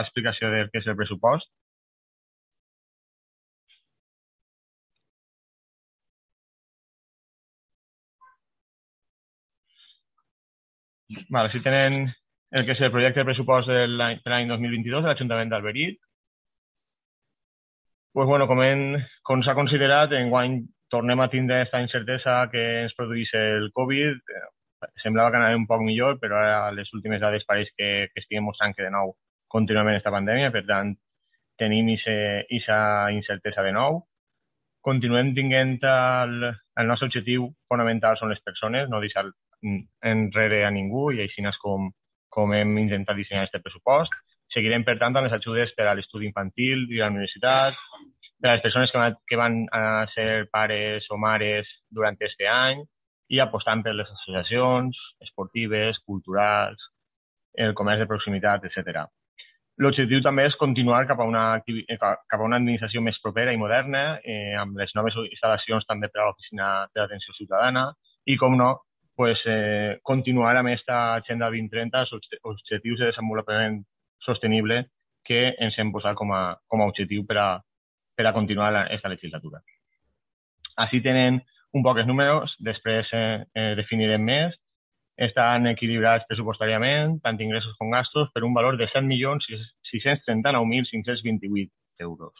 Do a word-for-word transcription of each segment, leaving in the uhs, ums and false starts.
l'explicació del que és el pressupost. Vale, si tenen el que és el projecte de pressupost de l'any dos mil vint-i-dos de l'Ajuntament d'Alberic. Pues bueno, com, en, com s'ha considerat, enguany tornem a tindre aquesta incertesa que ens produeix el Covid. Semblava que anava un poc millor, però ara les últimes dades pareix que, que estiguem mostrant que de nou contínuament aquesta pandèmia, per tant, tenim aquesta incertesa de nou. Continuem tinguent el, el nostre objectiu fonamental són les persones, no deixar enrere a ningú, i així és com, com hem intentat dissenyar aquest pressupost. Seguirem, per tant, amb les ajudes per a l'estudi infantil i a la universitat, per a les persones que van, que van a ser pares o mares durant aquest any, i apostant per les associacions esportives, culturals, el comerç de proximitat, etcètera. L'objectiu també és continuar cap a una, cap a una administració més propera i moderna, eh, amb les noves instal·lacions també per a l'Oficina de l'Atenció Ciutadana i, com no, pues, eh, continuar amb aquesta Agenda vint trenta, els objectius de desenvolupament sostenible que ens hem posat com a, com a objectiu per a, per a continuar aquesta legislatura. Així tenen un poc els números, després eh, eh, definirem més. Estan equilibrats pressupostàriament, tant ingressos com gastos, per un valor de set milions sis-cents trenta-nou mil cinc-cents vint-i-vuit euros.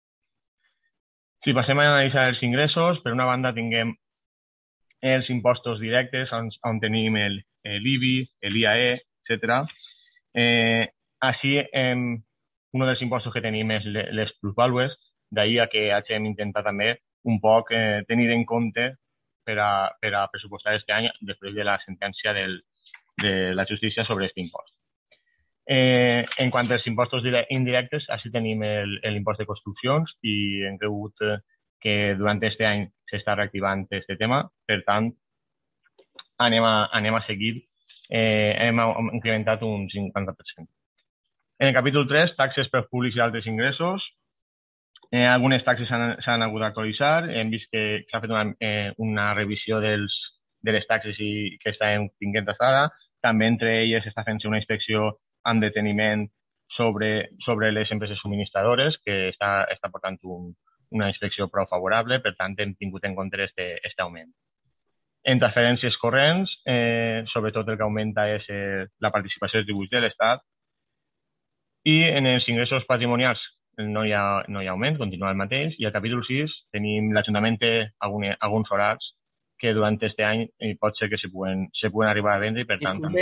Si passem a analitzar els ingressos, per una banda tinguem els impostos directes, on, on tenim l'I B I, l'I A E, etcètera. Eh, així, eh, un dels impostos que tenim és les plusvàlues, d'ahir a que hagin intentat també un poc eh, tenir en compte per a, per a pressupostar aquest any després de la sentència del, de la justícia sobre aquest impost. Eh, en quant als impostos indirectes, així tenim l'impost de construccions i hem cregut que durant aquest any s'està reactivant aquest tema, per tant, anem a, anem a seguir, eh, hem incrementat un cinquanta per cent. En el capítol tres, taxes per públics i altres ingressos. Eh, algunes taxes s'han hagut d'actualitzar. Hem vist que s'ha fet una, eh, una revisió dels, de les taxes i que estan tinguent ara. També entre elles està fent-se una inspecció amb deteniment sobre, sobre les empreses subministradores, que està, està portant un, una inspecció prou favorable, per tant hem tingut en compte aquest augment. En transferències corrents, eh, sobretot el que augmenta és eh, la participació dels tributs de l'Estat, i en els ingressos patrimonials no hi ha, no hi ha augment, continua el mateix, i al capítol sis tenim l'Ajuntament té alguns, alguns solars que durant aquest any pot ser que se puguen, se puguen arribar a vendre i per tant també